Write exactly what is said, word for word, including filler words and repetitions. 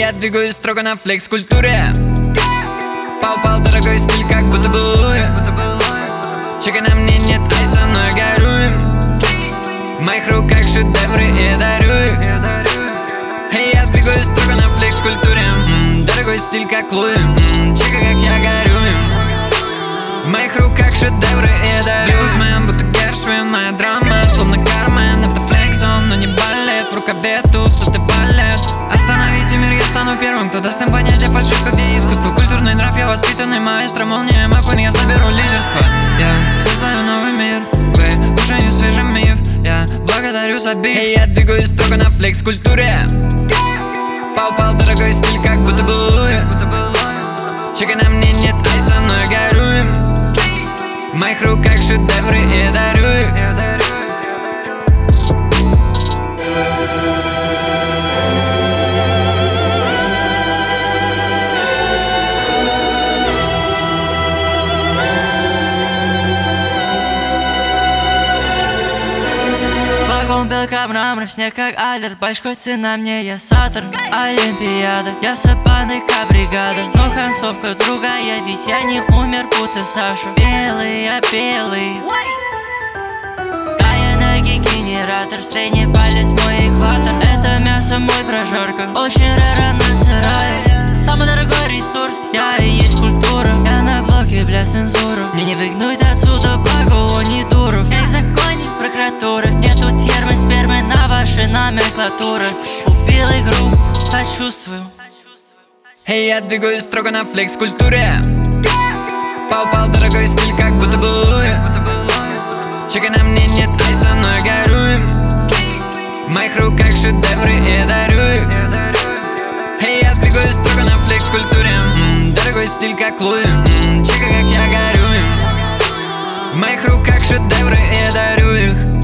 Я двигаюсь строго на флекс-культуре. Пау-пау, дорогой стиль, как будто бы Луи. Чека на мне нет айса, но я горю. В моих руках шедевры и дарю. Эй, я двигаюсь строго на флекс-культуре. м-м, Дорогой стиль, как Луи. м-м, Чека, как я горю. В моих руках шедевры и дарю. Бьюзмен, будто Гершвин, моя драма словно Кармен. Это флекс, он, но не балет. В рукаве туз, это балет. Остановите мир, я стану первым, кто даст им понять о фальшивках, где искусство. Культурный нрав, я воспитанный маэстро. Молния, Маквин, я заберу лидерство. Я создаю новый мир, вы уже не свежий миф. Я благодарю за биф. Эй, я двигаюсь строго на флекс-культуре. Пау-пау, дорогой стиль, как будто бы Луи. Чека на мне нет айса, но я горю. В моих руках шедевры и дарю. Вагон белка, мрамор, снег как Адлер. Большой цена мне, я Сатурн. Олимпиада, я сапанный бригада. Но концовка другая, ведь я не умер, будто Саша. Белый, я белый. Дай энергии генератор, средний палец мой экватор. Это мясо мой прожарка, очень рано сырая. Самый дорогой ресурс, я и есть культура. Я на блоке, бля, цензура. Мне не выгнуть отсюда, благо он не дуру. Я в законе, прокуратура. Нету термы, спермы на вашей номенклатуры. Убил игру, сочувствую. Эй, я двигаюсь строго на флекс-культуре. Пау-пау, дорогой стиль, как будто бы Луи. Чека на мне нет айса, но я горю. В моих руках шедевры и дарю. Эй, я двигаюсь строго на флекс-культуре. м-м, Дорогой стиль, как Луи. м-м, Чека, как я горю. В моих руках шедевры и дарю их.